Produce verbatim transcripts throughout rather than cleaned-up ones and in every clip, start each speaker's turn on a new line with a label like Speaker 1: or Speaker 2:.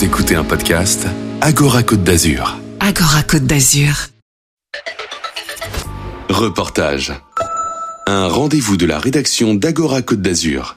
Speaker 1: Vous écoutez un podcast Agora Côte d'Azur.
Speaker 2: Agora Côte d'Azur.
Speaker 1: Reportage. Un rendez-vous de la rédaction d'Agora Côte d'Azur.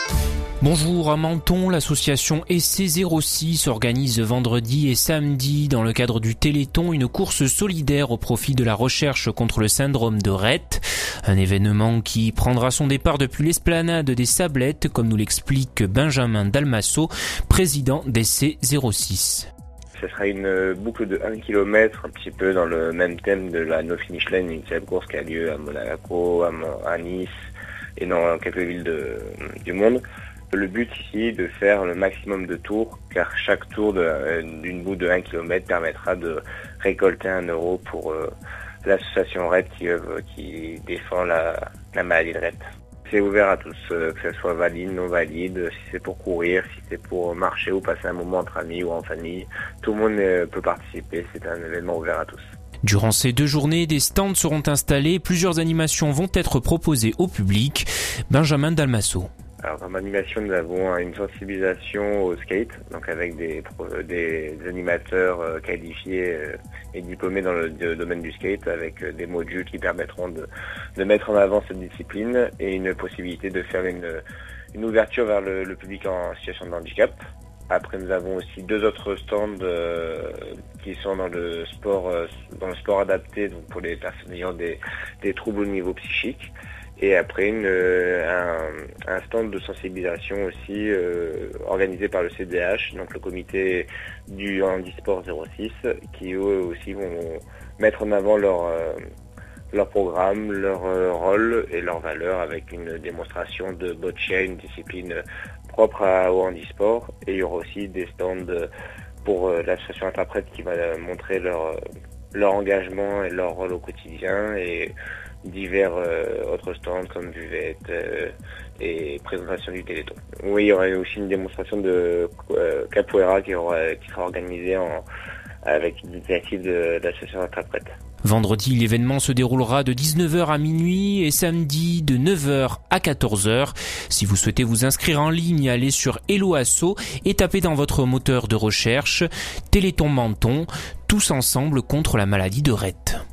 Speaker 3: Bonjour, à Menton, l'association E C zéro six organise vendredi et samedi, dans le cadre du Téléthon, une course solidaire au profit de la recherche contre le syndrome de Rett. Un événement qui prendra son départ depuis l'esplanade des Sablettes, comme nous l'explique Benjamin Dalmasso, président d'E C zéro six.
Speaker 4: Ce sera une boucle de un kilomètre, un petit peu dans le même thème de la No Finish Line, une célèbre course qui a lieu à Monaco, à, Mon- à Nice et dans quelques villes de, du monde. Le but ici est de faire le maximum de tours, car chaque tour de, d'une boucle de un kilomètre permettra de récolter un euro pour euh, l'association Rett qui, euh, qui défend la, la maladie de Rett. C'est ouvert à tous, euh, que ce soit valide, non valide, si c'est pour courir, si c'est pour marcher ou passer un moment entre amis ou en famille. Tout le monde euh, peut participer, c'est un événement ouvert à tous.
Speaker 3: Durant ces deux journées, des stands seront installés, plusieurs animations vont être proposées au public. Benjamin Dalmasso.
Speaker 4: Alors comme animation, nous avons une sensibilisation au skate, donc avec des, des animateurs euh, qualifiés euh, et diplômés dans le, le domaine du skate, avec euh, des modules qui permettront de, de mettre en avant cette discipline et une possibilité de faire une, une ouverture vers le, le public en situation de handicap. Après, nous avons aussi deux autres stands euh, qui sont dans le sport, euh, dans le sport adapté, donc pour les personnes ayant des, des troubles au niveau psychique. Et après une, euh, un, un stand de sensibilisation aussi euh, organisé par le C D H, donc le comité du handisport zéro six, qui eux aussi vont mettre en avant leur, euh, leur programme, leur euh, rôle et leurs valeurs avec une démonstration de boccia, une discipline propre à, au handisport. Et il y aura aussi des stands pour euh, l'association interprète qui va montrer leur, leur engagement et leur rôle au quotidien, et divers euh, autres stands comme buvette euh, et présentation du Téléthon. Oui, il y aura aussi une démonstration de euh, capoeira qui, aura, qui sera organisée en, avec une initiative de, de l'association interprète.
Speaker 3: Vendredi, l'événement se déroulera de dix-neuf heures à minuit et samedi de neuf heures à quatorze heures. Si vous souhaitez vous inscrire en ligne, allez sur Hello Asso et tapez dans votre moteur de recherche Téléthon Menton, tous ensemble contre la maladie de Rett.